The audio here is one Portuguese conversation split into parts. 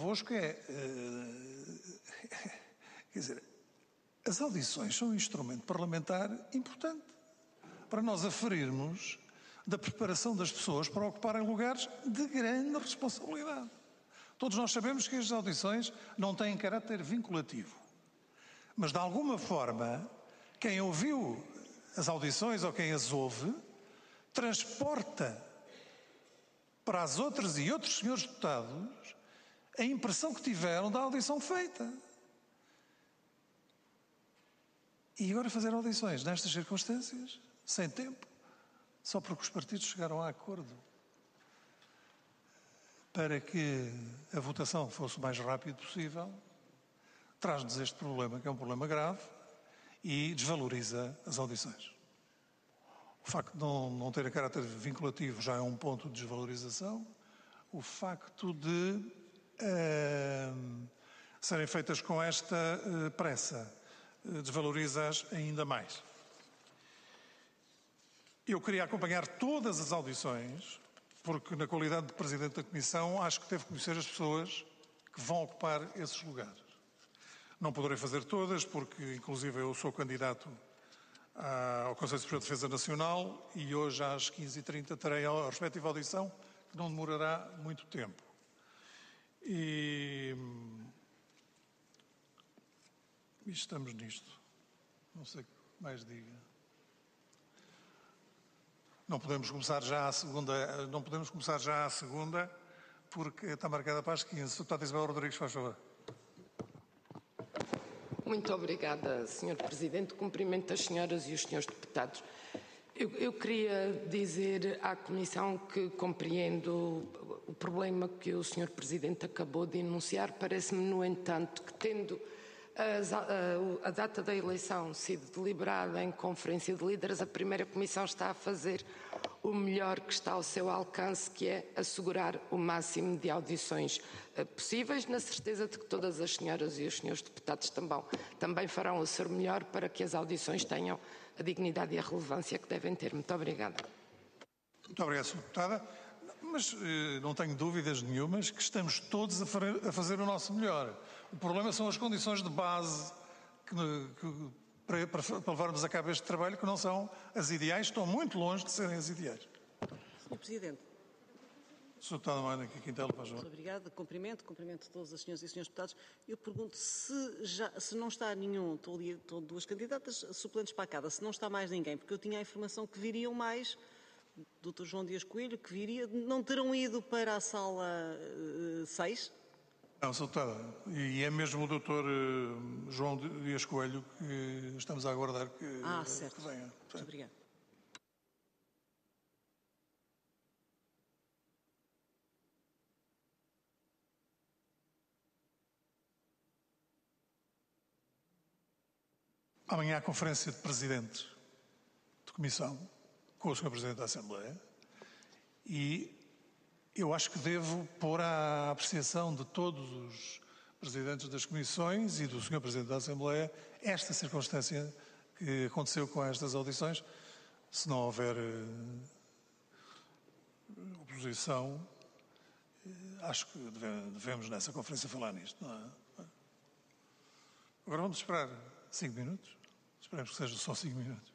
convosco quer dizer, as audições são um instrumento parlamentar importante para nós aferirmos da preparação das pessoas para ocuparem lugares de grande responsabilidade. Todos nós sabemos que as audições não têm caráter vinculativo, mas de alguma forma, quem ouviu as audições ou quem as ouve, transporta para as outras e outros senhores deputados a impressão que tiveram da audição feita. E agora fazer audições nestas circunstâncias, sem tempo, só porque os partidos chegaram a acordo para que a votação fosse o mais rápido possível, traz-nos este problema, que é um problema grave, e desvaloriza as audições. O facto de não ter a caráter vinculativo já é um ponto de desvalorização. O facto de serem feitas com esta pressa desvaloriza-as ainda mais. Eu queria acompanhar todas as audições, porque na qualidade de Presidente da Comissão acho que devo conhecer as pessoas que vão ocupar esses lugares. Não poderei fazer todas, porque inclusive eu sou candidato ao Conselho Superior de Defesa Nacional e hoje às 15h30 terei a respectiva audição, que não demorará muito tempo. E estamos nisto. Não sei o que mais diga. Não podemos começar já a segunda, porque está marcada para as 15. Deputada Isabel Rodrigues, faz favor. Muito obrigada, Sr. Presidente. Cumprimento as senhoras e os senhores deputados. Eu queria dizer à Comissão que compreendo o problema que o Sr. Presidente acabou de enunciar. Parece-me, no entanto, que tendo a data da eleição sido deliberada em Conferência de Líderes, a primeira Comissão está a fazer o melhor que está ao seu alcance, que é assegurar o máximo de audições possíveis, na certeza de que todas as senhoras e os senhores deputados também farão o seu melhor para que as audições tenham a dignidade e a relevância que devem ter. Muito obrigada. Muito obrigado, Sra. Deputada. Mas não tenho dúvidas nenhumas que estamos todos a fazer o nosso melhor. O problema são as condições de base para levarmos a cabo este trabalho, que não são as ideais, estão muito longe de serem as ideais. Sr. Presidente. Sr. Deputado Maina Quintela, faz favor. Muito obrigada. Cumprimento todas as senhoras e senhores deputados. Eu pergunto se não está nenhum, estou duas candidatas suplentes para cada, se não está mais ninguém, porque eu tinha a informação que viriam mais. Dr. João Dias Coelho, que viria, não terão ido para a sala 6? Não, Sr. Deputada, e é mesmo o Dr. João Dias Coelho que estamos a aguardar que venha. Muito obrigado. Amanhã há conferência de presidentes de comissão com o Sr. Presidente da Assembleia e eu acho que devo pôr à apreciação de todos os presidentes das comissões e do Sr. Presidente da Assembleia esta circunstância que aconteceu com estas audições. Se não houver oposição, acho que devemos nessa conferência falar nisto, não é? Agora vamos esperar 5 minutos. Esperemos que seja só 5 minutos.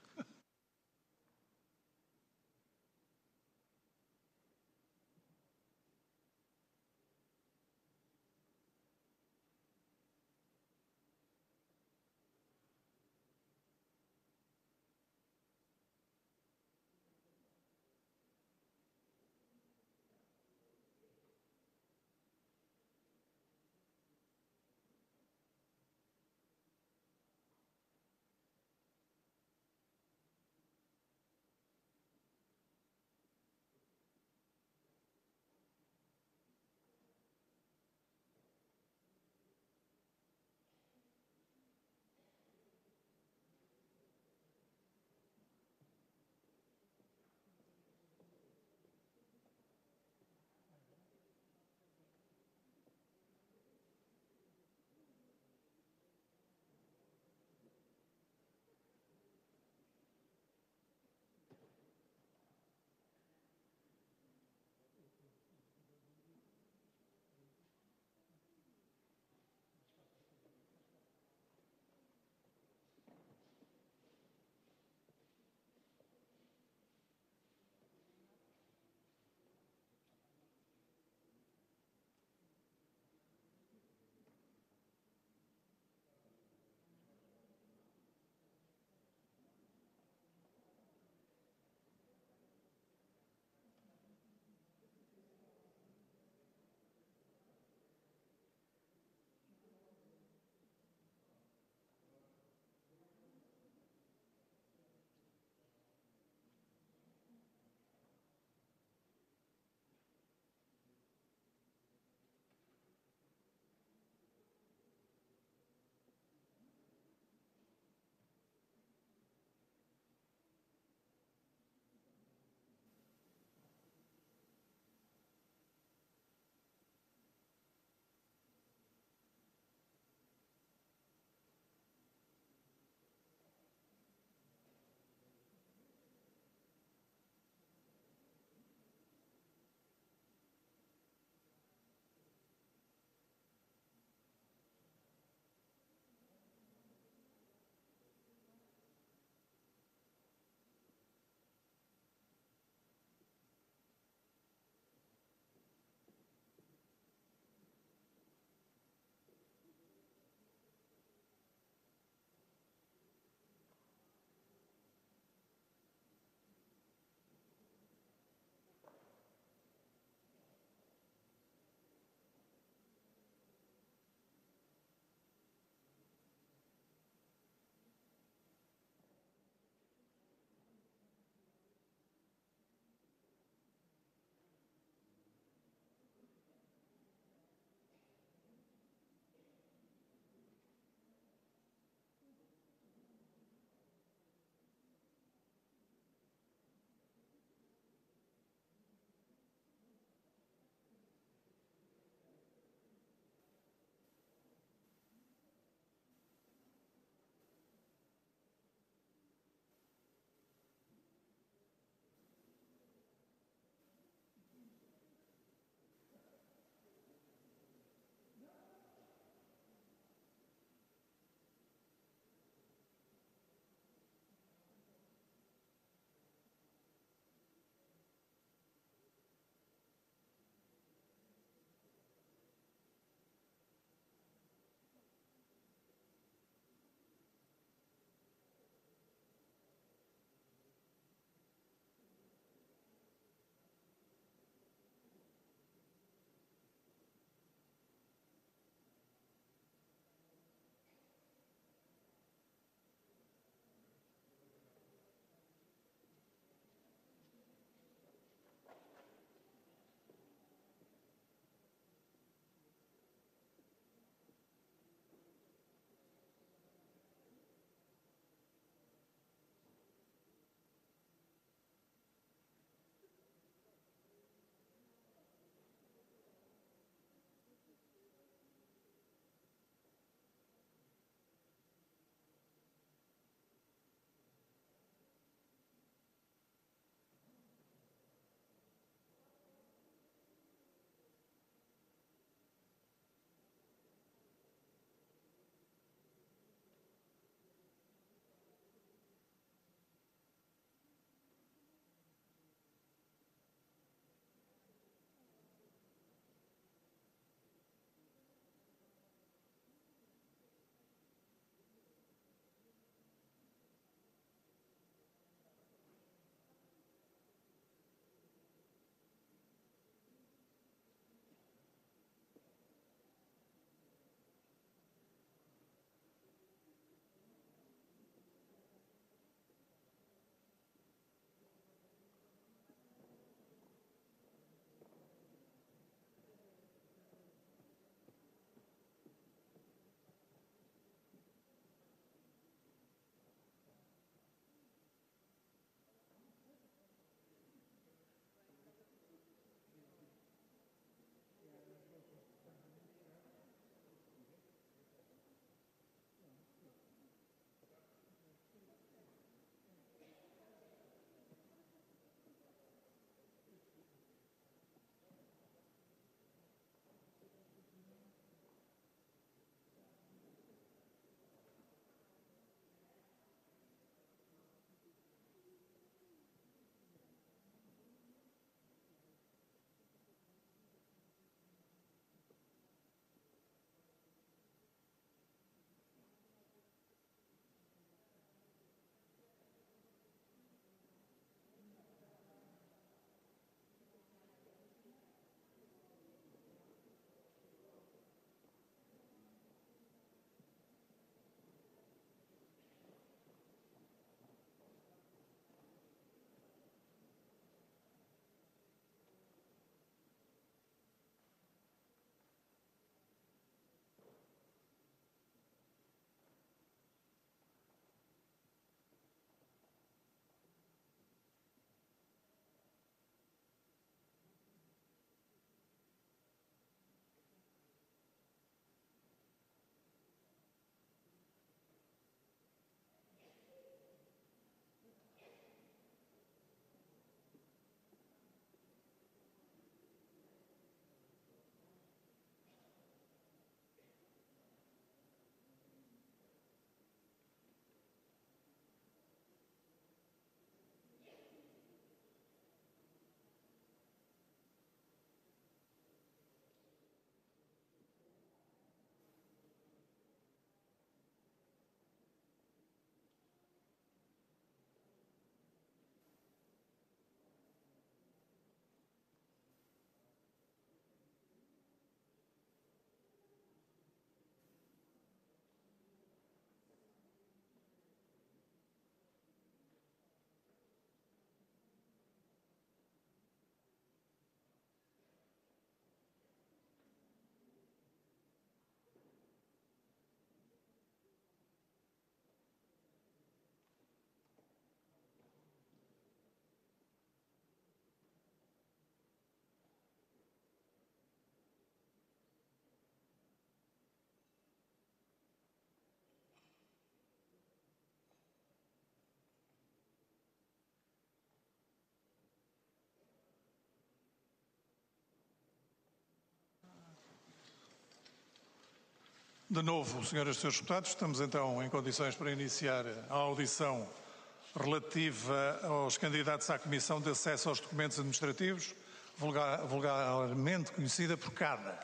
De novo, senhoras e senhores deputados, estamos então em condições para iniciar a audição relativa aos candidatos à Comissão de Acesso aos Documentos Administrativos, vulgarmente conhecida por CADA.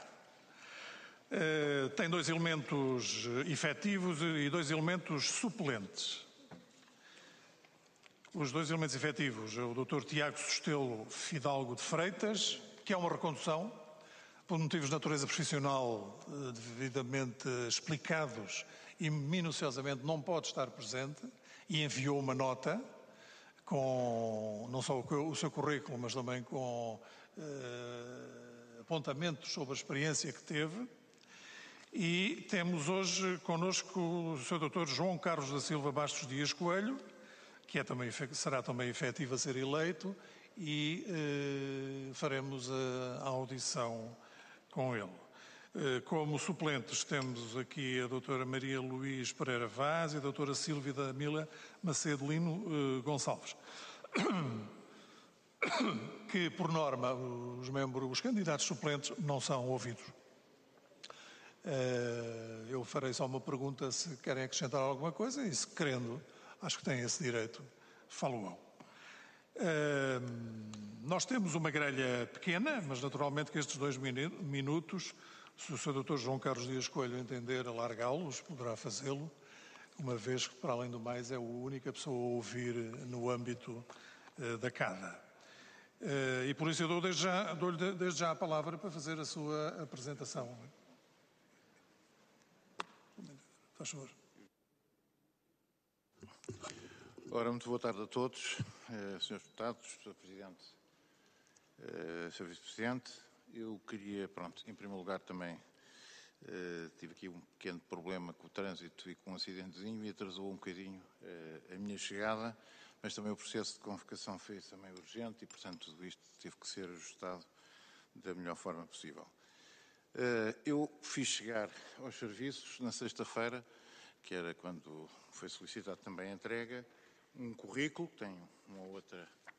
Tem 2 elementos efetivos e 2 elementos suplentes. Os 2 elementos efetivos é o Dr. Tiago Sustelo Fidalgo de Freitas, que é uma recondução, por motivos de natureza profissional devidamente explicados e minuciosamente não pode estar presente, e enviou uma nota com não só o seu currículo, mas também com apontamentos sobre a experiência que teve. E temos hoje connosco o Sr. Dr. João Carlos da Silva Bastos Dias Coelho, que será também efetivo a ser eleito, e faremos a audição com ele. Como suplentes temos aqui a doutora Maria Luís Pereira Vaz e a doutora Sílvia da Mila Macedo Lino Gonçalves, que por norma os candidatos suplentes não são ouvidos. Eu farei só uma pergunta se querem acrescentar alguma coisa e se querendo, acho que têm esse direito, falo-ão. Nós temos uma grelha pequena, mas naturalmente que estes 2 minutos, se o Sr. Dr. João Carlos Dias Coelho entender alargá-los, poderá fazê-lo, uma vez que, para além do mais, é a única pessoa a ouvir no âmbito da CADA. E por isso eu dou-lhe desde já a palavra para fazer a sua apresentação. Faz favor. Ora, muito boa tarde a todos, senhores deputados, Sr. Presidente, Sr. Vice-Presidente. Eu queria, em primeiro lugar também, tive aqui um pequeno problema com o trânsito e com um acidentezinho e atrasou um bocadinho a minha chegada, mas também o processo de convocação foi também urgente e, portanto, tudo isto teve que ser ajustado da melhor forma possível. Eu fiz chegar aos serviços na sexta-feira, que era quando foi solicitado também a entrega, um currículo, que tem um ou outro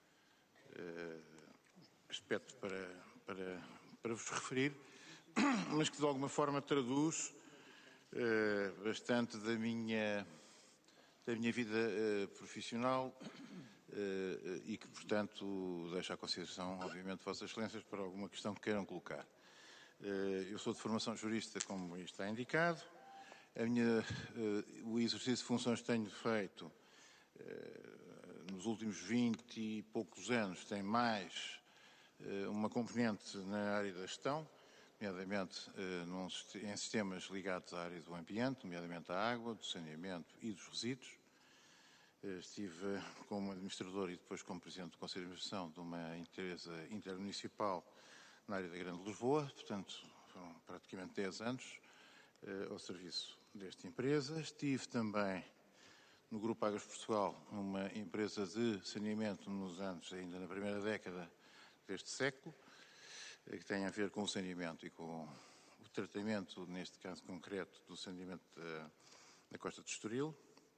aspecto para vos referir, mas que de alguma forma traduz bastante da minha vida profissional e que, portanto, deixo à consideração, obviamente, de Vossas Excelências para alguma questão que queiram colocar. Eu sou de formação jurista, como está indicado. O exercício de funções que tenho feito nos últimos 20 e poucos anos tem mais uma componente na área da gestão, nomeadamente em sistemas ligados à área do ambiente, nomeadamente à água, do saneamento e dos resíduos. Estive como administrador e depois como presidente do Conselho de Administração de uma empresa intermunicipal na área da Grande Lisboa, portanto, foram praticamente 10 anos ao serviço desta empresa. Estive também no Grupo Águas Portugal, uma empresa de saneamento nos anos, ainda na primeira década deste século, que tem a ver com o saneamento e com o tratamento, neste caso concreto, do saneamento da Costa de Estoril.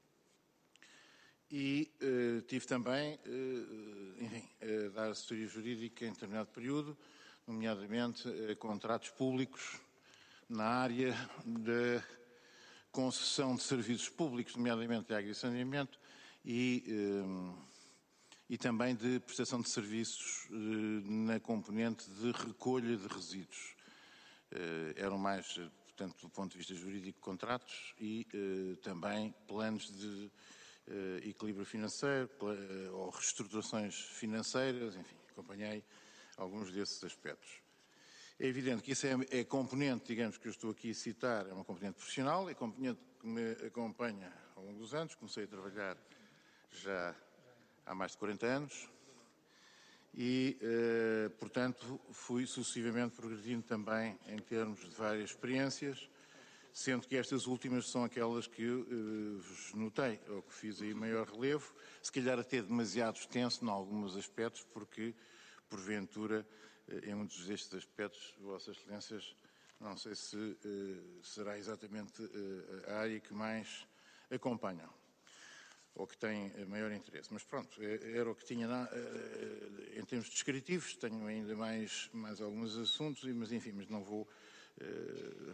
E tive também, a dar assessoria jurídica em determinado período, nomeadamente contratos públicos na área da concessão de serviços públicos, nomeadamente de água e saneamento, e também de prestação de serviços na componente de recolha de resíduos. Eram mais, portanto, do ponto de vista jurídico, contratos e também planos de equilíbrio financeiro ou reestruturações financeiras, enfim, acompanhei alguns desses aspectos. É evidente que isso é a componente, digamos, que eu estou aqui a citar, é uma componente profissional, é a componente que me acompanha ao longo dos anos. Comecei a trabalhar já há mais de 40 anos e, portanto, fui sucessivamente progredindo também em termos de várias experiências, sendo que estas últimas são aquelas que vos notei, ou que fiz aí maior relevo, se calhar até demasiado extenso em alguns aspectos, porque, porventura, em muitos destes aspectos, Vossas Excelências, não sei se será exatamente a área que mais acompanham, ou que tem maior interesse. Mas pronto, era o que tinha em termos descritivos. Tenho ainda mais alguns assuntos, mas enfim, mas não vou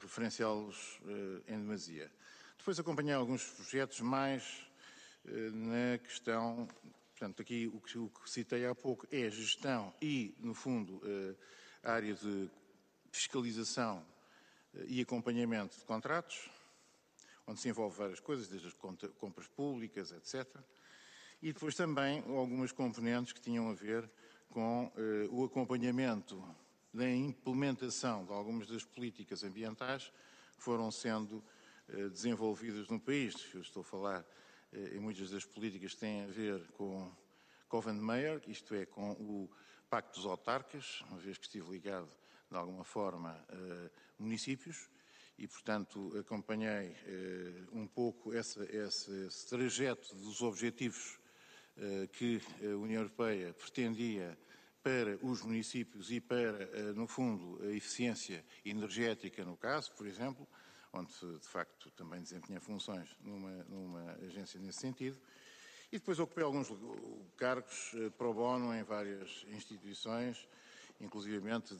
referenciá-los em demasia. Depois acompanhei alguns projetos mais na questão, portanto, aqui o que citei há pouco é a gestão e, no fundo, a área de fiscalização e acompanhamento de contratos, onde se envolve várias coisas, desde as compras públicas, etc. E depois também algumas componentes que tinham a ver com o acompanhamento da implementação de algumas das políticas ambientais que foram sendo desenvolvidas no país. Eu estou a falar em muitas das políticas que têm a ver com Covenmeyer, isto é, com o Pacto dos Autarcas, uma vez que estive ligado de alguma forma a municípios e, portanto, acompanhei um pouco esse trajeto dos objetivos que a União Europeia pretendia para os municípios e para, no fundo, a eficiência energética, no caso, por exemplo, onde, de facto, também desempenha funções numa agência nesse sentido. E depois ocupei alguns cargos pro bono em várias instituições, inclusivamente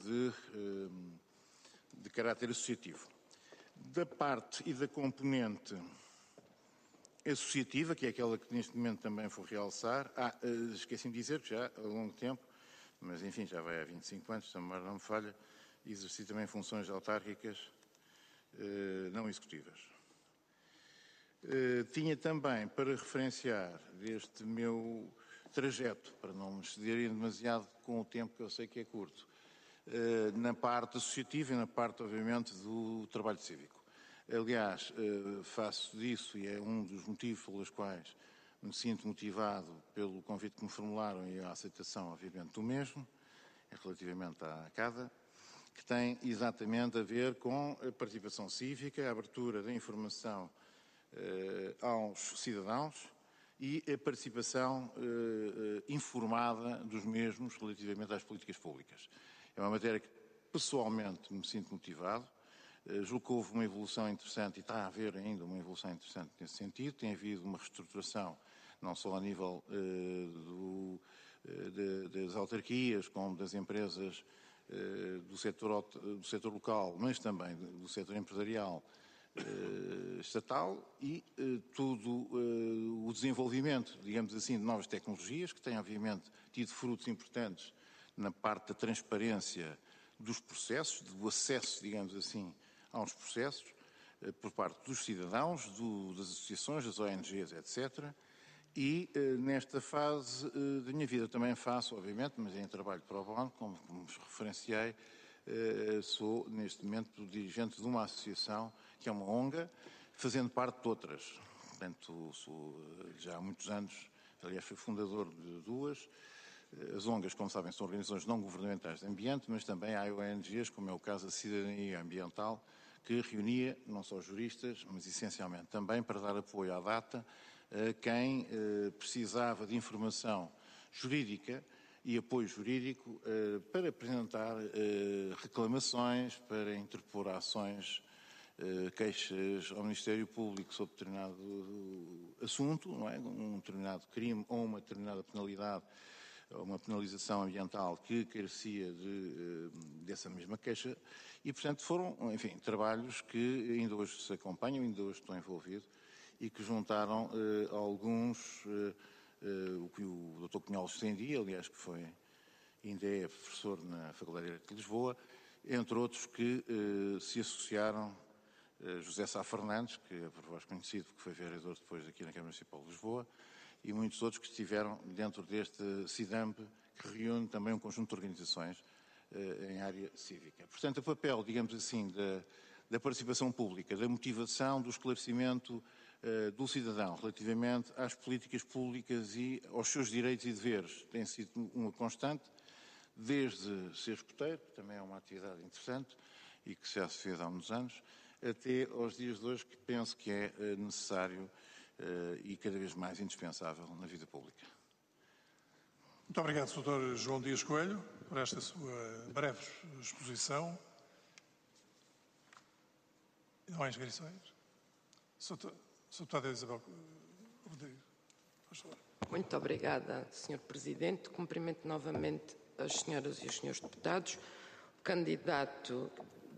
de caráter associativo. Da parte e da componente associativa, que é aquela que neste momento também vou realçar, esqueci-me de dizer que já há longo tempo, mas enfim, já vai há 25 anos, se a memória não me falha, exerci também funções autárquicas não executivas. Tinha também, para referenciar deste meu trajeto, para não me excederem demasiado com o tempo que eu sei que é curto, na parte associativa e na parte, obviamente, do trabalho cívico. Aliás, faço disso e é um dos motivos pelos quais me sinto motivado pelo convite que me formularam e a aceitação, obviamente, do mesmo, relativamente à CADA, que tem exatamente a ver com a participação cívica, a abertura da informação aos cidadãos e a participação informada dos mesmos relativamente às políticas públicas. É uma matéria que, pessoalmente, me sinto motivado. Julgo que houve uma evolução interessante e está a haver ainda uma evolução interessante nesse sentido. Tem havido uma reestruturação, não só a nível das autarquias, como das empresas do setor local, mas também do setor empresarial estatal e todo o desenvolvimento, digamos assim, de novas tecnologias, que têm, obviamente, tido frutos importantes na parte da transparência dos processos, do acesso, digamos assim, aos processos, por parte dos cidadãos, das associações, das ONGs, etc. E nesta fase da minha vida também faço, obviamente, mas em trabalho pro bono, como vos referenciei, sou neste momento dirigente de uma associação que é uma ONG, fazendo parte de outras. Portanto, sou já há muitos anos, aliás, fui fundador de duas. As ONGs, como sabem, são organizações não governamentais de ambiente, mas também há ONGs, como é o caso da Cidadania Ambiental, que reunia não só juristas, mas essencialmente também para dar apoio à data a quem precisava de informação jurídica e apoio jurídico para apresentar reclamações, para interpor ações, queixas ao Ministério Público sobre determinado assunto, não é? Um determinado crime ou uma determinada penalidade, uma penalização ambiental que carecia dessa mesma queixa e, portanto, foram, enfim, trabalhos que ainda hoje se acompanham, ainda hoje estou envolvido e que juntaram alguns, o que o Dr. Cunhal estendia, aliás, que foi, ainda é professor na Faculdade de Direito de Lisboa, entre outros que se associaram, José Sá Fernandes, que é por vós conhecido, que foi vereador depois aqui na Câmara Municipal de Lisboa, e muitos outros que estiveram dentro deste CIDAMP, que reúne também um conjunto de organizações em área cívica. Portanto, o papel, digamos assim, da participação pública, da motivação, do esclarecimento do cidadão relativamente às políticas públicas e aos seus direitos e deveres tem sido uma constante, desde ser escoteiro, que também é uma atividade interessante e que já se fez há uns anos, até aos dias de hoje, que penso que é necessário e cada vez mais indispensável na vida pública. Muito obrigado, Sr. João Dias Coelho, por esta sua breve exposição. Não há inscrições? Sra. Deputada Isabel Rodrigues, por favor. Muito obrigada, Sr. Presidente. Cumprimento novamente as senhoras e os senhores deputados. O candidato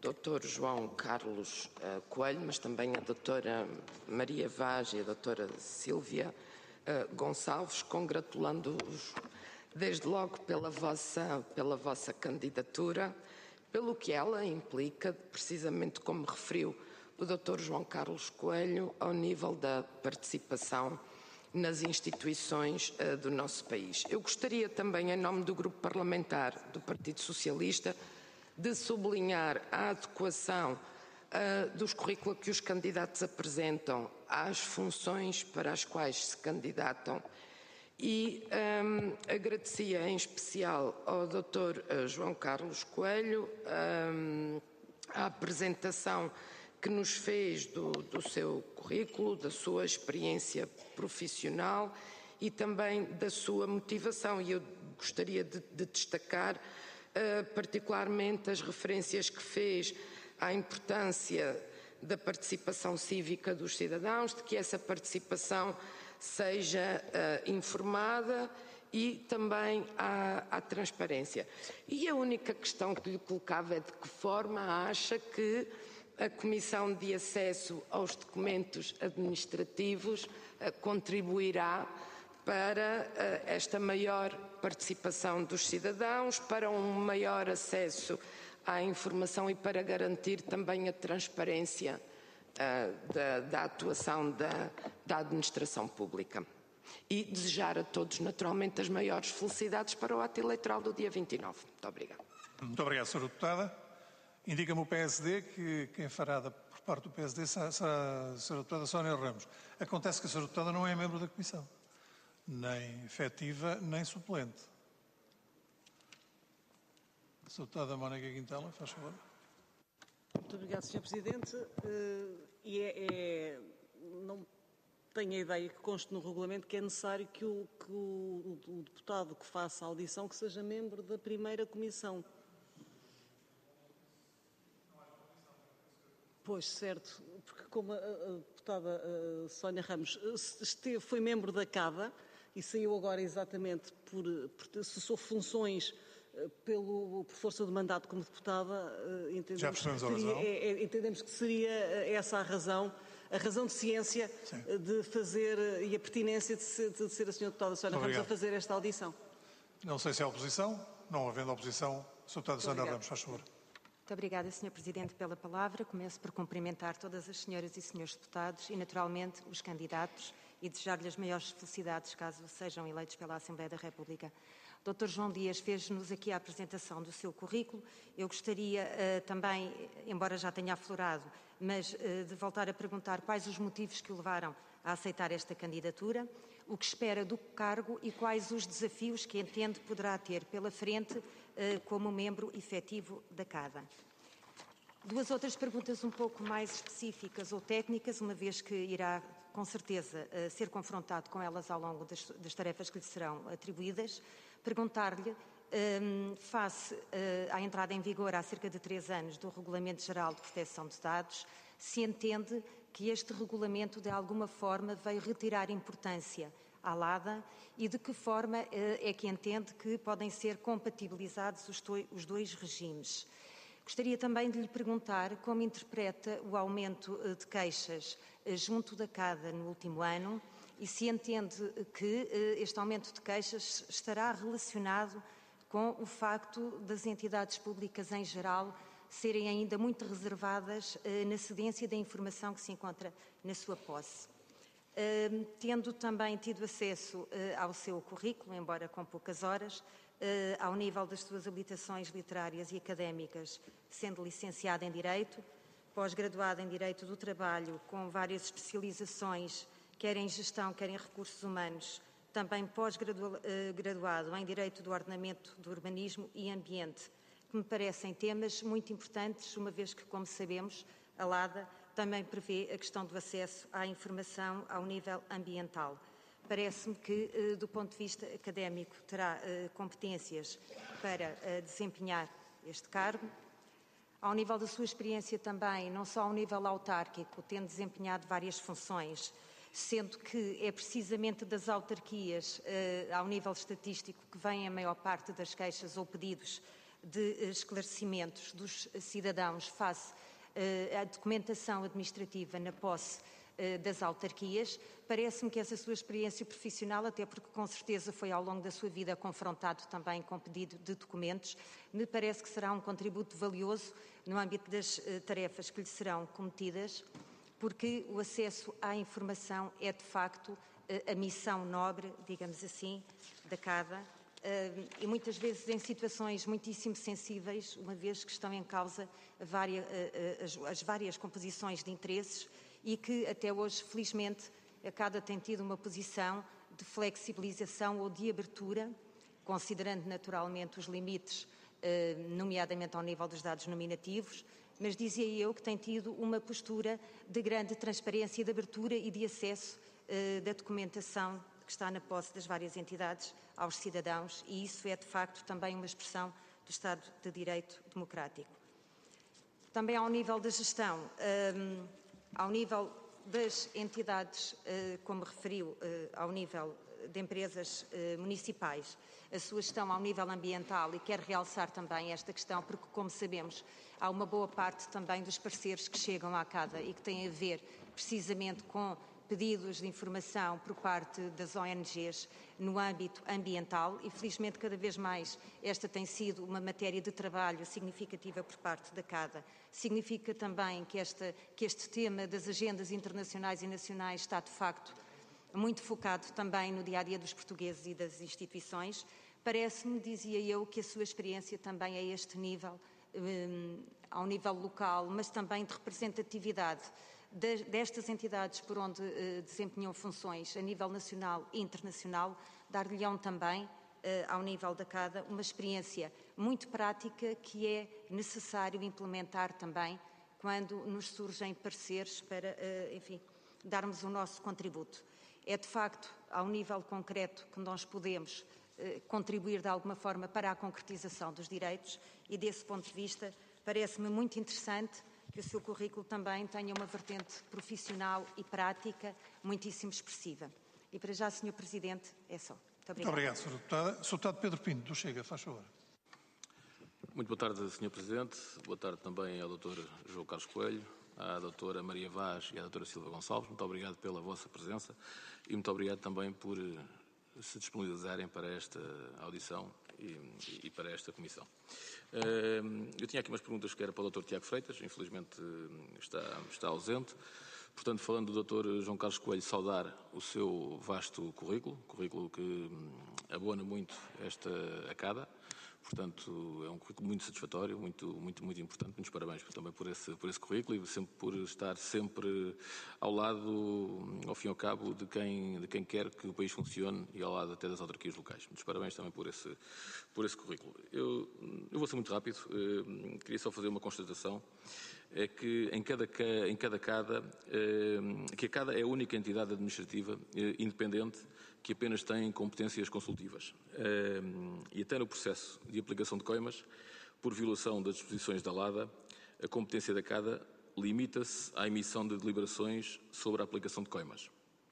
Dr. João Carlos Coelho, mas também a doutora Maria Vaz e a doutora Sílvia Gonçalves, congratulando-os desde logo pela vossa candidatura, pelo que ela implica, precisamente como referiu o Dr. João Carlos Coelho, ao nível da participação nas instituições do nosso país. Eu gostaria também, em nome do Grupo Parlamentar do Partido Socialista, de sublinhar a adequação dos currículos que os candidatos apresentam às funções para as quais se candidatam e agradecia em especial ao Dr. João Carlos Coelho a apresentação que nos fez do seu currículo, da sua experiência profissional e também da sua motivação. E eu gostaria de destacar particularmente as referências que fez à importância da participação cívica dos cidadãos, de que essa participação seja informada e também à transparência. E a única questão que lhe colocava é de que forma acha que a Comissão de Acesso aos Documentos Administrativos contribuirá para esta maior participação dos cidadãos, para um maior acesso à informação e para garantir também a transparência da atuação da administração pública. E desejar a todos, naturalmente, as maiores felicidades para o ato eleitoral do dia 29. Muito obrigada. Muito obrigado, Sra. Deputada. Indica-me o PSD que quem fará por parte do PSD será a Sra. Deputada Sónia Ramos. Acontece que a Sra. Deputada não é membro da Comissão, nem efetiva, nem suplente. Sra. Deputada Mónica Quintela, faz favor. Muito obrigado, Sr. Presidente. Não tenho a ideia que conste no regulamento que é necessário que o deputado que faça a audição que seja membro da primeira comissão. Pois, certo, porque como a deputada Sónia Ramos foi membro da CADA e saiu agora exatamente por cessou funções por força do mandato como deputada, entendemos que seria essa a razão de ciência de fazer e a pertinência de ser a senhora deputada Sónia Ramos a fazer esta audição. Não sei se há oposição. Não havendo oposição, Sra. Deputada Sónia Ramos, faz favor. Muito obrigada, Sr. Presidente, pela palavra. Começo por cumprimentar todas as senhoras e senhores deputados e, naturalmente, os candidatos e desejar-lhes as maiores felicidades caso sejam eleitos pela Assembleia da República. Dr. João Dias fez-nos aqui a apresentação do seu currículo. Eu gostaria também, embora já tenha aflorado, mas de voltar a perguntar quais os motivos que o levaram a aceitar esta candidatura, o que espera do cargo e quais os desafios que entende poderá ter pela frente como membro efetivo da CADA. Duas outras perguntas um pouco mais específicas ou técnicas, uma vez que irá, com certeza, ser confrontado com elas ao longo das tarefas que lhe serão atribuídas. Perguntar-lhe, face à entrada em vigor há cerca de 3 anos do Regulamento Geral de Proteção de Dados, se entende que este regulamento, de alguma forma, veio retirar importância à LADA e de que forma é que entende que podem ser compatibilizados os dois regimes. Gostaria também de lhe perguntar como interpreta o aumento de queixas junto da CADA no último ano e se entende que este aumento de queixas estará relacionado com o facto das entidades públicas em geral serem ainda muito reservadas na cedência da informação que se encontra na sua posse. Tendo também tido acesso ao seu currículo, embora com poucas horas, ao nível das suas habilitações literárias e académicas, sendo licenciada em Direito, pós-graduada em Direito do Trabalho, com várias especializações, quer em Gestão, quer em Recursos Humanos, também pós-graduado em Direito do Ordenamento, do Urbanismo e Ambiente, que me parecem temas muito importantes, uma vez que, como sabemos, a LADA também prevê a questão do acesso à informação ao nível ambiental. Parece-me que, do ponto de vista académico, terá competências para desempenhar este cargo. Ao nível da sua experiência também, não só ao nível autárquico, tendo desempenhado várias funções, sendo que é precisamente das autarquias, ao nível estatístico, que vem a maior parte das queixas ou pedidos de esclarecimentos dos cidadãos face à documentação administrativa na posse das autarquias. Parece-me que essa sua experiência profissional, até porque com certeza foi ao longo da sua vida confrontado também com pedido de documentos, me parece que será um contributo valioso no âmbito das tarefas que lhe serão cometidas, porque o acesso à informação é de facto a missão nobre, digamos assim, da CADA, e muitas vezes em situações muitíssimo sensíveis, uma vez que estão em causa as várias composições de interesses e que até hoje, felizmente, a CADA tem tido uma posição de flexibilização ou de abertura, considerando naturalmente os limites, nomeadamente ao nível dos dados nominativos, mas dizia eu que tem tido uma postura de grande transparência, de abertura e de acesso da documentação que está na posse das várias entidades aos cidadãos, e isso é de facto também uma expressão do Estado de Direito democrático. Também ao nível da gestão, ao nível das entidades, como referiu, ao nível de empresas municipais, a sua gestão ao nível ambiental, e quero realçar também esta questão porque, como sabemos, há uma boa parte também dos parceiros que chegam à CADA e que têm a ver precisamente com pedidos de informação por parte das ONGs no âmbito ambiental e, felizmente, cada vez mais esta tem sido uma matéria de trabalho significativa por parte da CADA. Significa também que este tema das agendas internacionais e nacionais está, de facto, muito focado também no dia-a-dia dos portugueses e das instituições. Parece-me, dizia eu, que a sua experiência também a este nível, ao nível local, mas também de representatividade destas entidades por onde desempenham funções a nível nacional e internacional, dar-lhe-ão também, ao nível da CADA, uma experiência muito prática que é necessário implementar também quando nos surgem pareceres para, enfim, darmos o nosso contributo. É de facto ao nível concreto que nós podemos contribuir de alguma forma para a concretização dos direitos e, desse ponto de vista, parece-me muito interessante que o seu currículo também tenha uma vertente profissional e prática muitíssimo expressiva. E para já, Sr. Presidente, é só. Muito obrigada. Muito obrigado, Sra. Deputada. Sr. Deputado Pedro Pinto, do Chega, faz favor. Muito boa tarde, Sr. Presidente. Boa tarde também ao Dr. João Carlos Coelho, à Dra. Maria Vaz e à Dra. Silva Gonçalves. Muito obrigado pela vossa presença e muito obrigado também por se disponibilizarem para esta audição e para esta comissão. Eu tinha aqui umas perguntas que era para o Dr. Tiago Freitas, infelizmente está ausente. Portanto, falando do Dr. João Carlos Coelho, saudar o seu vasto currículo que abona muito a CADA. Portanto, é um currículo muito satisfatório, muito importante. Muitos parabéns também por esse currículo e sempre por estar sempre ao lado, ao fim e ao cabo, de quem quer que o país funcione e ao lado até das autarquias locais. Muitos parabéns também por esse currículo. Eu vou ser muito rápido. Queria só fazer uma constatação. É que em cada CADA, que a CADA é a única entidade administrativa independente que apenas tem competências consultivas. E até no processo de aplicação de coimas, por violação das disposições da LADA, a competência da CADA limita-se à emissão de deliberações sobre a aplicação de coimas.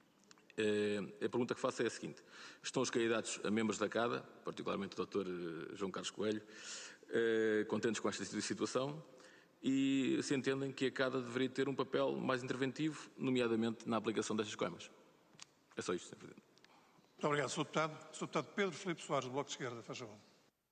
A pergunta que faço é a seguinte: estão os candidatos a membros da CADA, particularmente o Dr. João Carlos Coelho, contentes com esta situação? E se entendem que a CADA deveria ter um papel mais interventivo, nomeadamente na aplicação destas coimas? É só isto, Sr. Presidente. Muito obrigado, Sr. Deputado. Sr. Deputado Pedro Filipe Soares, do Bloco de Esquerda, faz favor.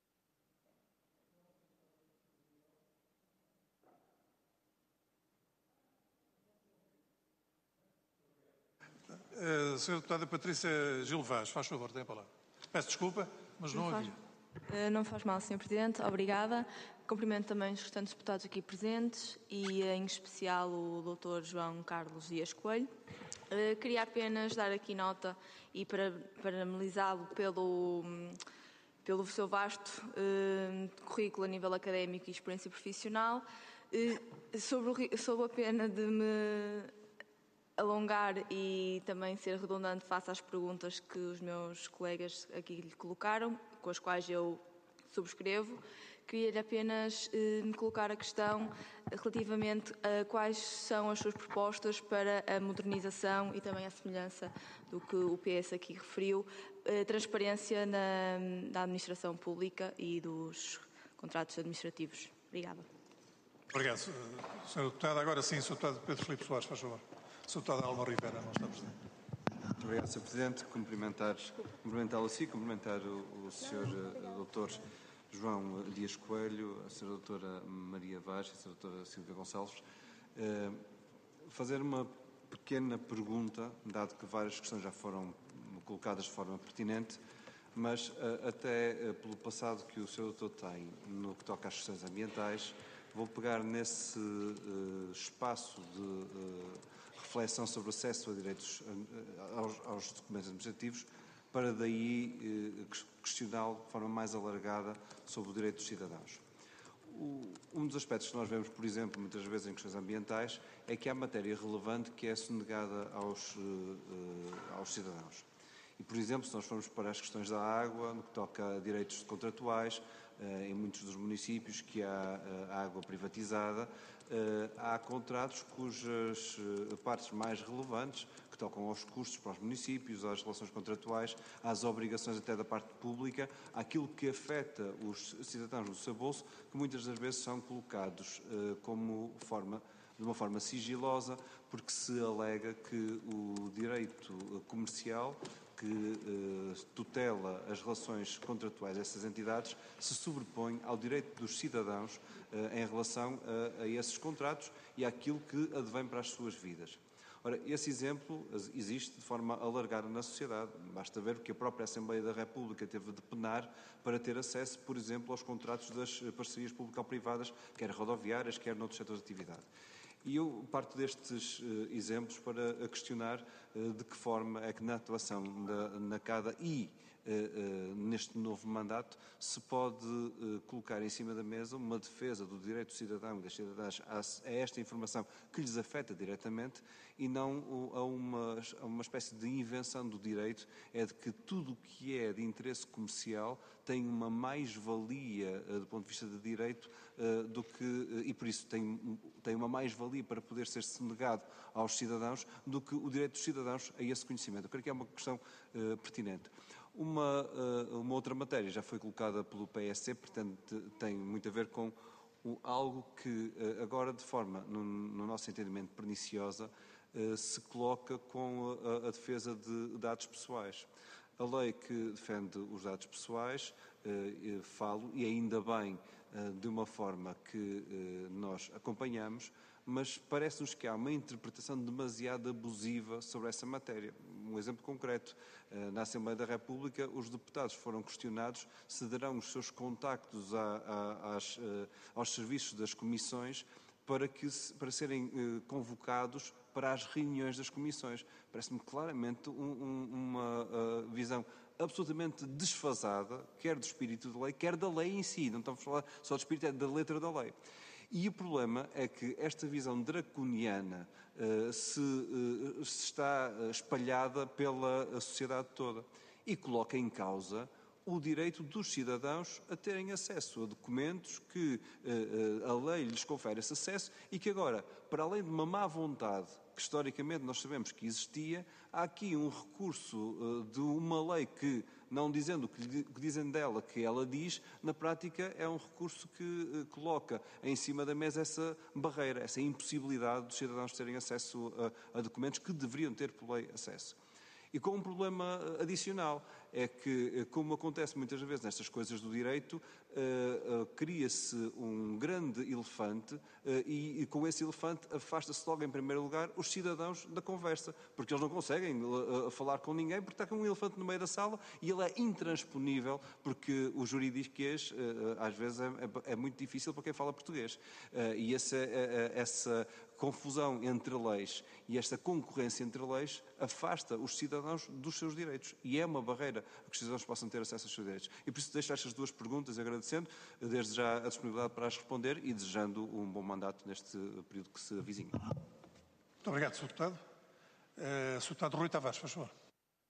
Sra. Deputada Patrícia Gil Vaz, faz favor, tem a palavra. Peço desculpa, mas não havia. Não faz mal, Sr. Presidente. Obrigada. Cumprimento também os restantes deputados aqui presentes e, em especial, o Dr. João Carlos Dias Coelho. Queria apenas dar aqui nota e parabenizá-lo pelo seu vasto currículo a nível académico e experiência profissional. Sob a pena de me alongar e também ser redundante face às perguntas que os meus colegas aqui lhe colocaram, com as quais eu subscrevo, queria-lhe apenas me colocar a questão relativamente a quais são as suas propostas para a modernização e também a semelhança do que o PS aqui referiu, a transparência na administração pública e dos contratos administrativos. Obrigada. Obrigado, Sr. Deputado. Agora sim, Sr. Deputado Pedro Filipe Soares, faz favor. Sr. Deputado Alma Ribeira, não está presente. Muito obrigado, Sr. Presidente. Cumprimentá-lo a si, cumprimentar o Sr. Dr. João Dias Coelho, a Sra. Doutora Maria Vaz e a Sra. Doutora Silvia Gonçalves. Fazer uma pequena pergunta, dado que várias questões já foram colocadas de forma pertinente, mas até pelo passado que o Sr. Doutor tem no que toca às questões ambientais, vou pegar nesse espaço de reflexão sobre o acesso a direitos aos documentos administrativos, para daí questioná-lo de forma mais alargada sobre o direito dos cidadãos. Um dos aspectos que nós vemos, por exemplo, muitas vezes em questões ambientais, é que há matéria relevante que é sonegada aos cidadãos. E, por exemplo, se nós formos para as questões da água, no que toca a direitos contratuais, em muitos dos municípios que há água privatizada, há contratos cujas partes mais relevantes, que tocam aos custos para os municípios, às relações contratuais, às obrigações até da parte pública, àquilo que afeta os cidadãos no seu bolso, que muitas das vezes são colocados de uma forma sigilosa, porque se alega que o direito comercial que tutela as relações contratuais dessas entidades se sobrepõe ao direito dos cidadãos em relação a esses contratos e àquilo que advém para as suas vidas. Ora, esse exemplo existe de forma alargada na sociedade. Basta ver o que a própria Assembleia da República teve de penar para ter acesso, por exemplo, aos contratos das parcerias público-privadas, quer rodoviárias, quer noutros setores de atividade. E eu parto destes exemplos para questionar de que forma é que na atuação na CADA e neste novo mandato se pode colocar em cima da mesa uma defesa do direito do cidadão e das cidadãs a esta informação que lhes afeta diretamente e não a uma espécie de invenção do direito, é de que tudo o que é de interesse comercial tem uma mais-valia do ponto de vista de direito do que, e por isso tem uma mais-valia para poder ser sonegado aos cidadãos do que o direito dos cidadãos a esse conhecimento. Eu creio que é uma questão pertinente. Uma outra matéria já foi colocada pelo PSC, portanto tem muito a ver com algo que agora de forma, no nosso entendimento, perniciosa, se coloca com a defesa de dados pessoais. A lei que defende os dados pessoais, falo, e ainda bem, de uma forma que nós acompanhamos, mas parece-nos que há uma interpretação demasiado abusiva sobre essa matéria. Um exemplo concreto, na Assembleia da República, os deputados foram questionados se darão os seus contactos aos serviços das comissões para serem convocados para as reuniões das comissões. Parece-me claramente uma visão absolutamente desfasada, quer do espírito da lei, quer da lei em si. Não estamos a falar só do espírito, é da letra da lei. E o problema é que esta visão draconiana se está espalhada pela sociedade toda e coloca em causa o direito dos cidadãos a terem acesso a documentos que a lei lhes confere esse acesso e que agora, para além de uma má vontade que historicamente nós sabemos que existia, há aqui um recurso de uma lei que, não dizendo o que dizem dela, que ela diz, na prática é um recurso que coloca em cima da mesa essa barreira, essa impossibilidade dos cidadãos terem acesso a documentos que deveriam ter por lei acesso. E com um problema adicional, é que, como acontece muitas vezes nestas coisas do direito, cria-se um grande elefante e com esse elefante afasta-se logo em primeiro lugar os cidadãos da conversa, porque eles não conseguem falar com ninguém porque está com um elefante no meio da sala e ele é intransponível porque o juridiquês às vezes é muito difícil para quem fala português. E essa confusão entre leis e esta concorrência entre leis afasta os cidadãos dos seus direitos e é uma barreira a que os cidadãos possam ter acesso aos seus direitos. E por isso deixo estas duas perguntas, agradecendo desde já a disponibilidade para as responder e desejando um bom mandato neste período que se avizinha. Muito obrigado, Sr. Deputado. Sr. Deputado Rui Tavares, faz favor.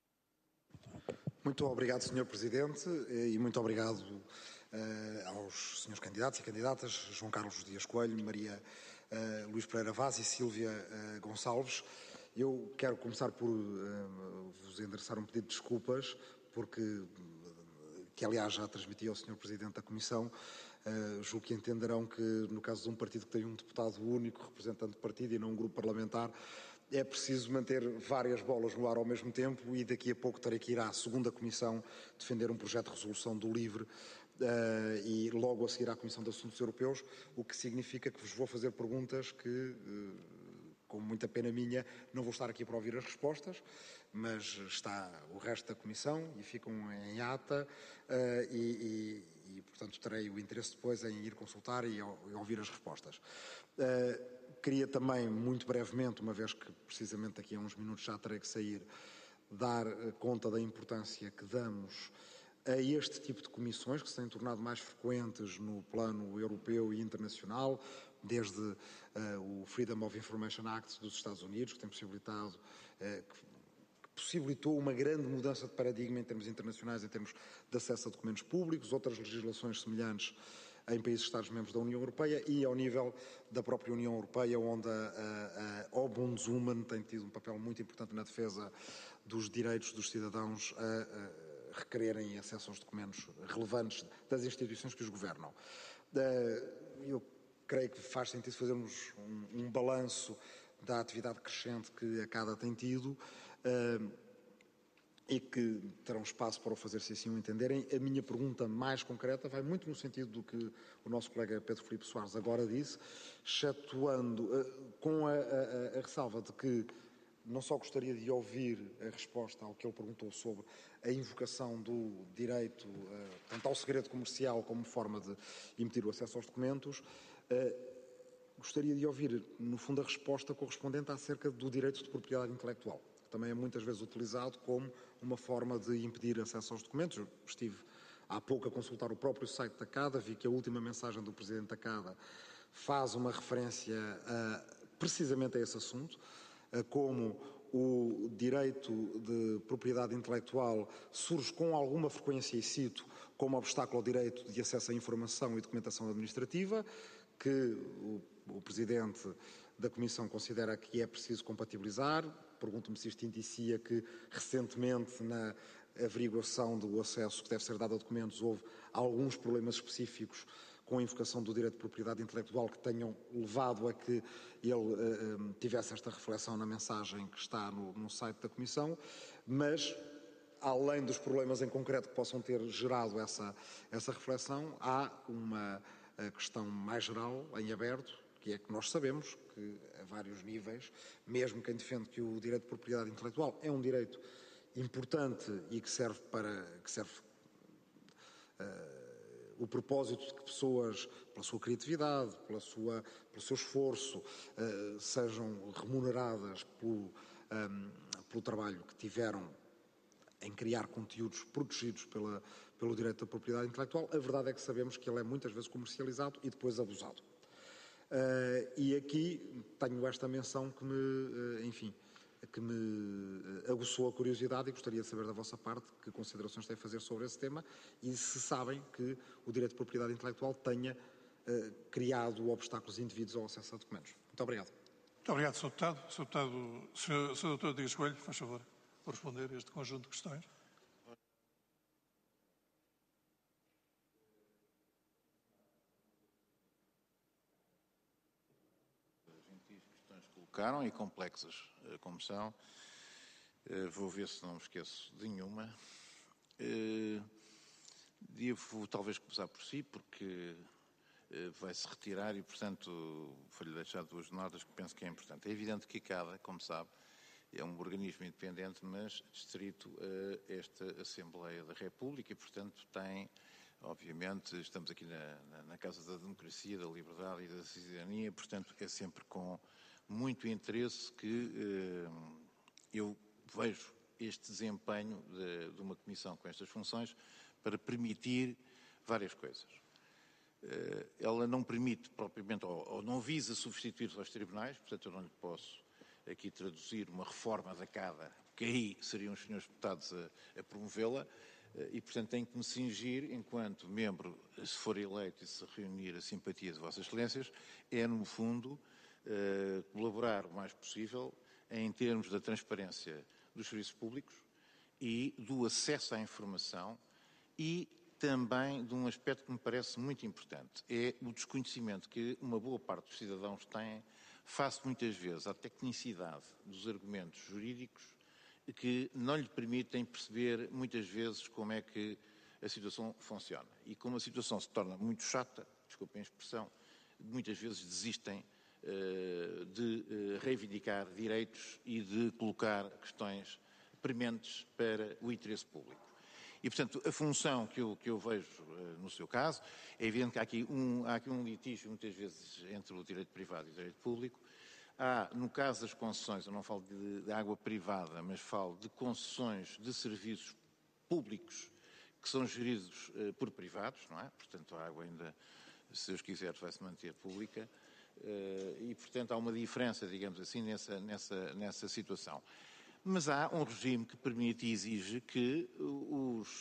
Muito obrigado, Sr. Presidente, e muito obrigado aos senhores candidatos e candidatas, João Carlos Dias Coelho, Maria Luís Pereira Vaz e Silvia Gonçalves. Eu quero começar por vos endereçar um pedido de desculpas, que aliás já transmiti ao Sr. Presidente da Comissão, Julgo que entenderão que, no caso de um partido que tem um deputado único, representante de partido e não um grupo parlamentar, é preciso manter várias bolas no ar ao mesmo tempo e daqui a pouco terei que ir à segunda comissão defender um projeto de resolução do LIVRE e logo a seguir à Comissão de Assuntos Europeus, o que significa que vos vou fazer perguntas que, com muita pena minha, não vou estar aqui para ouvir as respostas, mas está o resto da Comissão e ficam em ata portanto, terei o interesse depois em ir consultar e ouvir as respostas. Queria também, muito brevemente, uma vez que precisamente daqui a uns minutos já terei que sair, dar conta da importância que damos a este tipo de comissões, que se têm tornado mais frequentes no plano europeu e internacional, desde o Freedom of Information Act dos Estados Unidos, que tem possibilitado, que possibilitou uma grande mudança de paradigma em termos internacionais, em termos de acesso a documentos públicos, outras legislações semelhantes em países Estados-membros da União Europeia e ao nível da própria União Europeia, onde a Ombudswoman tem tido um papel muito importante na defesa dos direitos dos cidadãos a requererem acesso aos documentos relevantes das instituições que os governam. Eu creio que faz sentido fazermos um balanço da atividade crescente que a CADA tem tido e que terão espaço para o fazer se assim o entenderem. A minha pergunta mais concreta vai muito no sentido do que o nosso colega Pedro Filipe Soares agora disse, excetuando, com a ressalva de que não só gostaria de ouvir a resposta ao que ele perguntou sobre a invocação do direito, tanto ao segredo comercial como forma de impedir o acesso aos documentos, gostaria de ouvir, no fundo, a resposta correspondente acerca do direito de propriedade intelectual, que também é muitas vezes utilizado como uma forma de impedir acesso aos documentos. Eu estive há pouco a consultar o próprio site da CADA, vi que a última mensagem do Presidente da CADA faz uma referência precisamente a esse assunto, como o direito de propriedade intelectual surge com alguma frequência, e cito, como obstáculo ao direito de acesso à informação e documentação administrativa, que o Presidente da Comissão considera que é preciso compatibilizar. Pergunto-me se isto indicia que, recentemente, na averiguação do acesso que deve ser dado a documentos, houve alguns problemas específicos com a invocação do direito de propriedade intelectual que tenham levado a que ele tivesse esta reflexão na mensagem que está no site da Comissão, mas, além dos problemas em concreto que possam ter gerado essa reflexão, há uma questão mais geral, em aberto, que é que nós sabemos que, a vários níveis, mesmo quem defende que o direito de propriedade intelectual é um direito importante e que serve o propósito de que pessoas, pela sua criatividade, pelo seu esforço, sejam remuneradas pelo trabalho que tiveram em criar conteúdos protegidos pelo direito da propriedade intelectual, a verdade é que sabemos que ele é muitas vezes comercializado e depois abusado. E aqui tenho esta menção que me aguçou a curiosidade e gostaria de saber da vossa parte que considerações têm a fazer sobre esse tema e se sabem que o direito de propriedade intelectual tenha criado obstáculos indevidos ao acesso a documentos. Muito obrigado. Muito obrigado, Sr. Deputado. Sr. Dr. Dias Coelho, faz favor, por responder a este conjunto de questões. Colocaram e complexas como são. Vou ver se não me esqueço de nenhuma. Devo talvez começar por si, porque vai-se retirar e, portanto, vou-lhe deixar duas notas que penso que é importante. É evidente que a CADA, como sabe, é um organismo independente, mas distrito a esta Assembleia da República e, portanto, tem, obviamente, estamos aqui na Casa da Democracia, da Liberdade e da Cidadania, portanto, é sempre com muito interesse que eu vejo este desempenho de uma comissão com estas funções para permitir várias coisas. Ela não permite propriamente, ou não visa substituir-se aos tribunais, portanto eu não lhe posso aqui traduzir uma reforma da CADA, que aí seriam os senhores deputados a promovê-la, e portanto tem que me cingir, enquanto membro, se for eleito e se reunir a simpatia de Vossas Excelências, é no fundo colaborar o mais possível em termos da transparência dos serviços públicos e do acesso à informação e também de um aspecto que me parece muito importante. É o desconhecimento que uma boa parte dos cidadãos têm face muitas vezes à tecnicidade dos argumentos jurídicos que não lhe permitem perceber muitas vezes como é que a situação funciona. E como a situação se torna muito chata, desculpem a expressão, muitas vezes desistem de reivindicar direitos e de colocar questões prementes para o interesse público. E, portanto, a função que eu vejo no seu caso, é evidente que há aqui um litígio, muitas vezes, entre o direito privado e o direito público. No caso das concessões, eu não falo de água privada, mas falo de concessões de serviços públicos que são geridos por privados, não é? Portanto, a água ainda, se Deus quiser, vai se manter pública. E, portanto, há uma diferença, digamos assim, nessa situação. Mas há um regime que permite e exige que os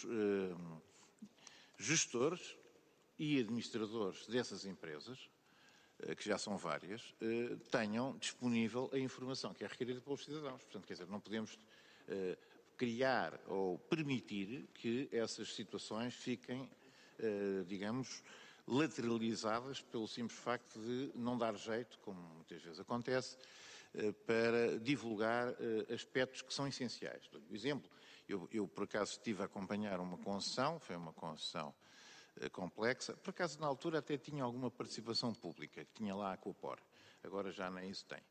gestores e administradores dessas empresas, que já são várias, tenham disponível a informação que é requerida pelos cidadãos. Portanto, quer dizer, não podemos criar ou permitir que essas situações fiquem, digamos, lateralizadas pelo simples facto de não dar jeito, como muitas vezes acontece, para divulgar aspectos que são essenciais. Por exemplo, eu por acaso estive a acompanhar uma concessão, foi uma concessão complexa, por acaso na altura até tinha alguma participação pública, que tinha lá a Coopor, agora já nem isso tem.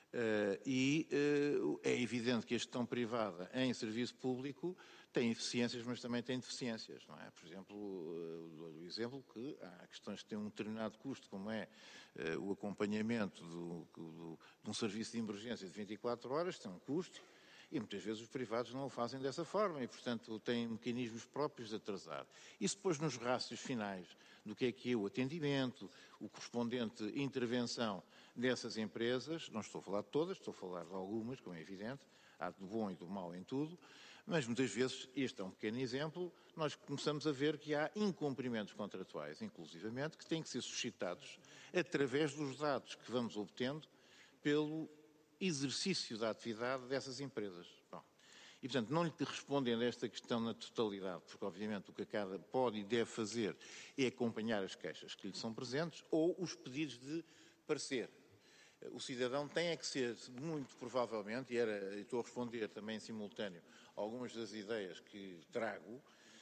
É evidente que a gestão privada em serviço público tem eficiências, mas também tem deficiências, não é? Por exemplo, o exemplo que há questões que têm um determinado custo, como é o acompanhamento de um serviço de emergência de 24 horas, tem um custo, e muitas vezes os privados não o fazem dessa forma e, portanto, têm mecanismos próprios de atrasar. Isso depois nos rácios finais do que é o atendimento, o correspondente intervenção dessas empresas, não estou a falar de todas, estou a falar de algumas, como é evidente, há do bom e do mau em tudo, mas muitas vezes, este é um pequeno exemplo, nós começamos a ver que há incumprimentos contratuais, inclusivamente, que têm que ser suscitados através dos dados que vamos obtendo pelo exercício da atividade dessas empresas. Bom, e, portanto, não lhe respondendo a esta questão na totalidade, porque, obviamente, o que a CADA pode e deve fazer é acompanhar as queixas que lhe são presentes ou os pedidos de parecer. O cidadão tem é que ser, muito provavelmente, e estou a responder também em simultâneo algumas das ideias que trago,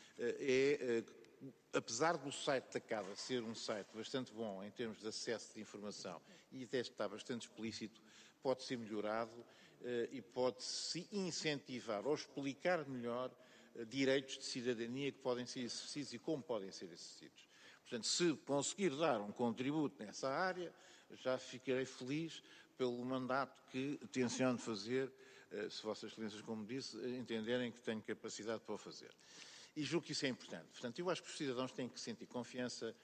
apesar do site da CADA ser um site bastante bom em termos de acesso de informação e até está bastante explícito, pode ser melhorado e pode-se incentivar ou explicar melhor direitos de cidadania que podem ser exercidos e como podem ser exercidos. Portanto, se conseguir dar um contributo nessa área, já ficarei feliz pelo mandato que tenciono fazer, se Vossas Excelências, como disse, entenderem que tenho capacidade para o fazer. E julgo que isso é importante. Portanto, eu acho que os cidadãos têm que sentir confiança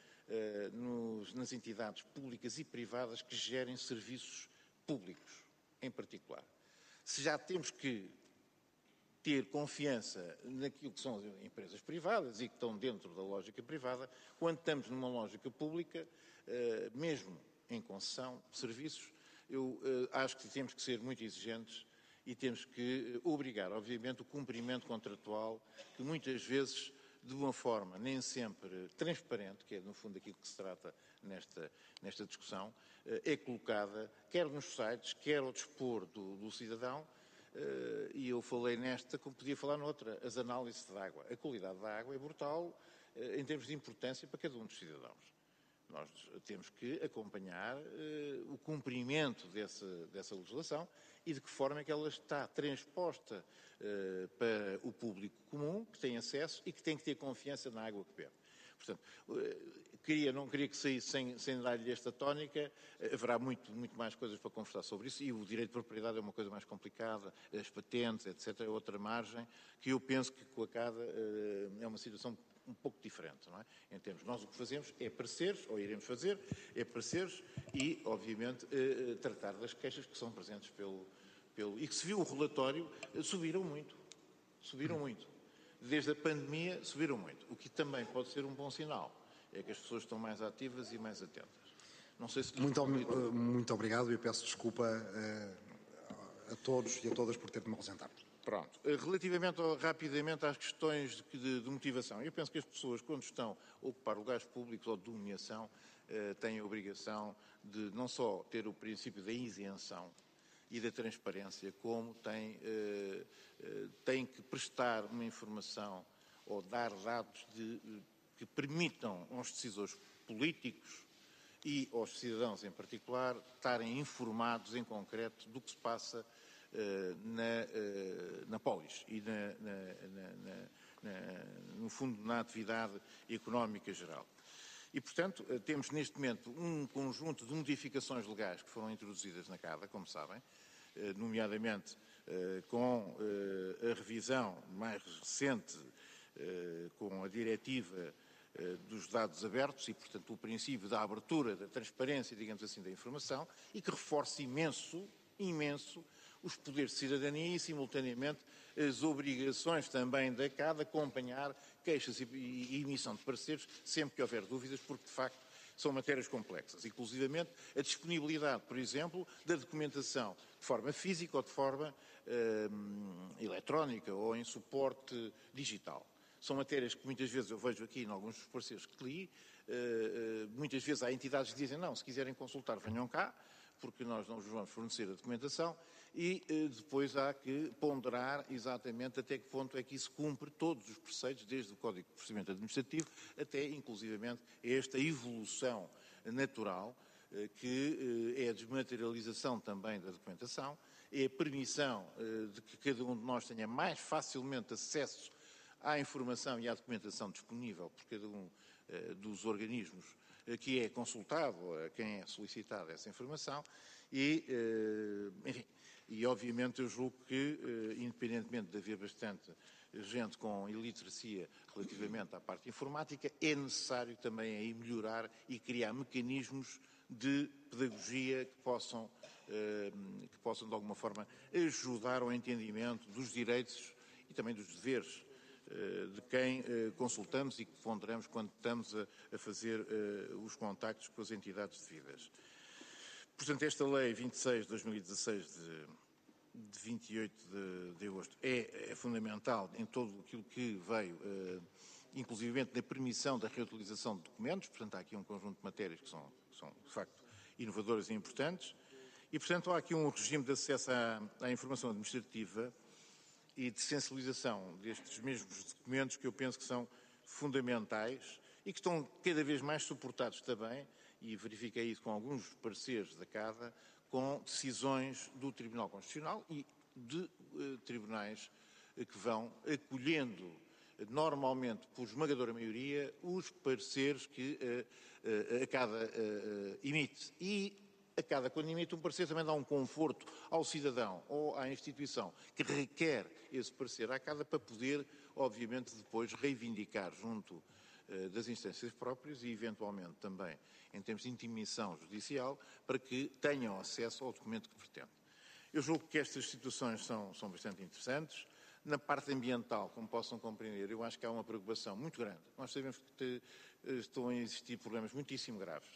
nas entidades públicas e privadas que gerem serviços públicos, em particular. Se já temos que ter confiança naquilo que são as empresas privadas e que estão dentro da lógica privada, quando estamos numa lógica pública, mesmo em concessão de serviços, eu acho que temos que ser muito exigentes e temos que obrigar, obviamente, o cumprimento contratual, que muitas vezes, de uma forma nem sempre transparente, que é, no fundo, aquilo que se trata nesta discussão, é colocada, quer nos sites, quer ao dispor do cidadão, e eu falei nesta, como podia falar noutra, as análises da água. A qualidade da água é brutal em termos de importância para cada um dos cidadãos. Nós temos que acompanhar o cumprimento dessa legislação e de que forma é que ela está transposta para o público comum, que tem acesso e que tem que ter confiança na água que bebe. Portanto, não queria que saísse sem dar-lhe esta tónica. Haverá muito mais coisas para conversar sobre isso e o direito de propriedade é uma coisa mais complicada, as patentes, etc., é outra margem, que eu penso que com a CADA é uma situação um pouco diferente, não é? Em termos, nós o que fazemos é pareceres, ou iremos fazer, é pareceres e, obviamente, tratar das queixas que são presentes e que se viu o relatório, subiram muito. Desde a pandemia, subiram muito. O que também pode ser um bom sinal. É que as pessoas estão mais ativas e mais atentas. Não sei se... Muito obrigado e peço desculpa a todos e a todas por ter-me ausentado. Pronto. Relativamente rapidamente às questões de motivação, eu penso que as pessoas, quando estão a ocupar lugares públicos ou de nomeação, têm a obrigação de não só ter o princípio da isenção e da transparência, como têm que prestar uma informação ou dar dados que permitam aos decisores políticos e aos cidadãos em particular estarem informados em concreto do que se passa na polis e, no fundo, na atividade económica geral. E, portanto, temos neste momento um conjunto de modificações legais que foram introduzidas na CADA, como sabem, nomeadamente com a revisão mais recente, com a diretiva dos dados abertos e, portanto, o princípio da abertura, da transparência, digamos assim, da informação, e que reforça imenso os poderes de cidadania e, simultaneamente, as obrigações também da CAD acompanhar queixas e emissão de pareceres sempre que houver dúvidas, porque, de facto, são matérias complexas. Inclusivamente, a disponibilidade, por exemplo, da documentação de forma física ou de forma eletrónica ou em suporte digital. São matérias que muitas vezes eu vejo aqui em alguns dos pareceres que li, muitas vezes há entidades que dizem não, se quiserem consultar venham cá, porque nós não vos vamos fornecer a documentação, e depois há que ponderar exatamente até que ponto é que isso cumpre todos os preceitos, desde o Código de Procedimento Administrativo até, inclusivamente, esta evolução natural, que é a desmaterialização também da documentação, é a permissão de que cada um de nós tenha mais facilmente acesso à informação e à documentação disponível por cada um dos organismos que é consultado, a quem é solicitada essa informação, e, enfim, e obviamente eu julgo que, independentemente de haver bastante gente com iliteracia relativamente à parte informática, é necessário também aí melhorar e criar mecanismos de pedagogia que possam de alguma forma ajudar ao entendimento dos direitos e também dos deveres de quem consultamos e que ponderamos quando estamos a fazer os contactos com as entidades devidas. Portanto, esta Lei 26 de 2016 de 28 de agosto é fundamental em todo aquilo que veio, inclusivamente na permissão da reutilização de documentos. Portanto, há aqui um conjunto de matérias que são de facto, inovadoras e importantes. E, portanto, há aqui um regime de acesso à informação administrativa e de sensibilização destes mesmos documentos que eu penso que são fundamentais e que estão cada vez mais suportados também, e verifiquei isso com alguns pareceres da CADA, com decisões do Tribunal Constitucional e de tribunais que vão acolhendo normalmente por esmagadora maioria os pareceres que a CADA emite. E a CADA, quando emite um parecer, também dá um conforto ao cidadão ou à instituição que requer esse parecer à CADA para poder, obviamente, depois reivindicar junto das instâncias próprias e, eventualmente, também em termos de intimidação judicial, para que tenham acesso ao documento que pretendem. Eu julgo que estas situações são bastante interessantes. Na parte ambiental, como possam compreender, eu acho que há uma preocupação muito grande. Nós sabemos que estão a existir problemas muitíssimo graves.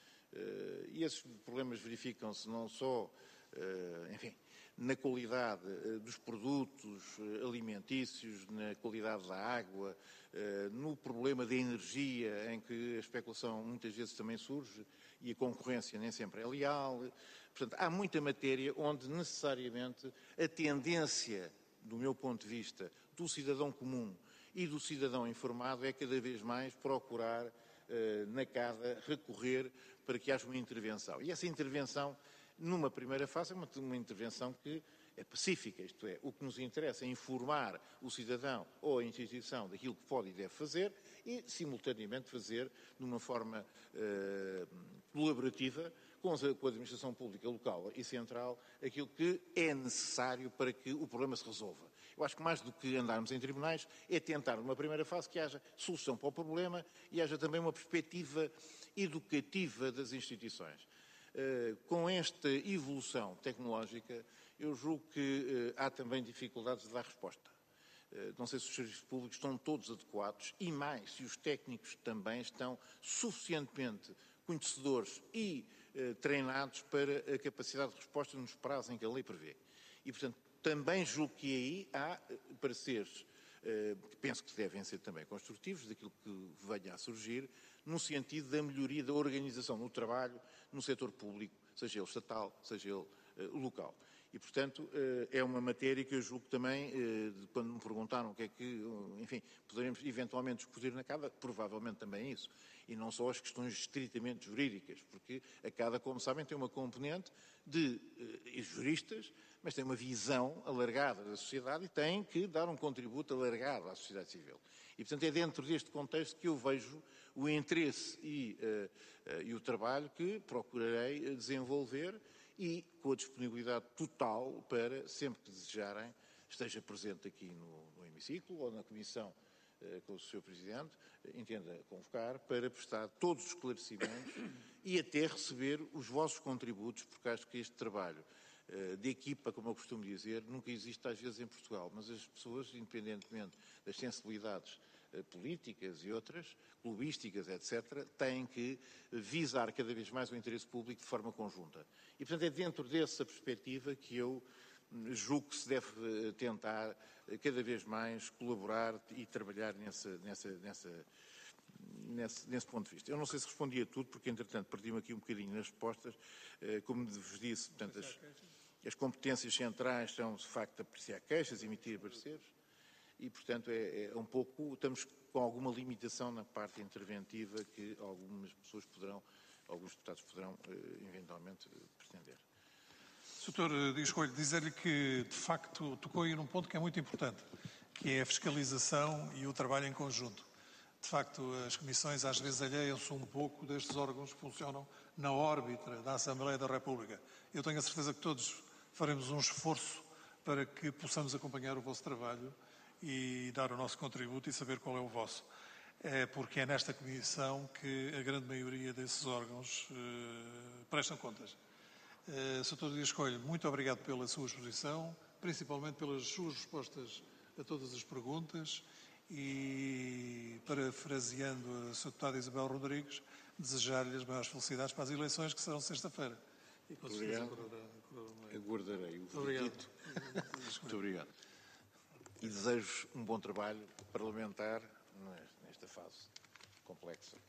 E esses problemas verificam-se não só, enfim, na qualidade dos produtos alimentícios, na qualidade da água, no problema da energia, em que a especulação muitas vezes também surge e a concorrência nem sempre é leal. Portanto, há muita matéria onde necessariamente a tendência, do meu ponto de vista, do cidadão comum e do cidadão informado é cada vez mais procurar na CADA recorrer para que haja uma intervenção. E essa intervenção, numa primeira fase, é uma intervenção que é pacífica, isto é, o que nos interessa é informar o cidadão ou a instituição daquilo que pode e deve fazer e, simultaneamente, fazer de uma forma colaborativa com a administração pública local e central aquilo que é necessário para que o problema se resolva. Eu acho que mais do que andarmos em tribunais é tentar, numa primeira fase, que haja solução para o problema e haja também uma perspectiva educativa das instituições. Com esta evolução tecnológica, eu julgo que há também dificuldades de dar resposta. Não sei se os serviços públicos estão todos adequados e mais, se os técnicos também estão suficientemente conhecedores e treinados para a capacidade de resposta nos prazos em que a lei prevê. E, portanto, também julgo que aí há pareceres que penso que devem ser também construtivos, daquilo que venha a surgir, no sentido da melhoria da organização do trabalho no setor público, seja ele estatal, seja ele local. E, portanto, é uma matéria que eu julgo também, quando me perguntaram o que é que, enfim, poderemos eventualmente discutir na CADA, provavelmente também é isso. E não só as questões estritamente jurídicas, porque a CADA, como sabem, tem uma componente de juristas, mas tem uma visão alargada da sociedade e tem que dar um contributo alargado à sociedade civil. E, portanto, é dentro deste contexto que eu vejo o interesse e o trabalho que procurarei desenvolver e com a disponibilidade total para, sempre que desejarem, esteja presente aqui no hemiciclo ou na comissão com o Sr. Presidente, entenda convocar para prestar todos os esclarecimentos e até receber os vossos contributos, porque acho que este trabalho de equipa, como eu costumo dizer, nunca existe às vezes em Portugal, mas as pessoas, independentemente das sensibilidades políticas e outras, clubísticas, etc., têm que visar cada vez mais o interesse público de forma conjunta. E, portanto, é dentro dessa perspectiva que eu julgo que se deve tentar cada vez mais colaborar e trabalhar nesse ponto de vista. Eu não sei se respondi a tudo, porque, entretanto, perdi-me aqui um bocadinho nas respostas. Como vos disse, portanto, as competências centrais são, de facto, apreciar queixas, emitir pareceres, e, portanto, é um pouco, estamos com alguma limitação na parte interventiva que algumas pessoas poderão, alguns deputados poderão, eventualmente, pretender. Sr. Dias Coelho, dizer-lhe que, de facto, tocou aí num ponto que é muito importante, que é a fiscalização e o trabalho em conjunto. De facto, as comissões às vezes alheiam-se um pouco destes órgãos que funcionam na órbita da Assembleia da República. Eu tenho a certeza que todos faremos um esforço para que possamos acompanhar o vosso trabalho e dar o nosso contributo e saber qual é o vosso. Porque é nesta comissão que a grande maioria desses órgãos prestam contas. Sr. Dias Coelho, muito obrigado pela sua exposição, principalmente pelas suas respostas a todas as perguntas e, parafraseando a Sra. Deputada Isabel Rodrigues, desejar-lhe as maiores felicidades para as eleições que serão sexta-feira. Obrigado. Aguardarei o veredito. Muito obrigado. E desejo um bom trabalho parlamentar nesta fase complexa.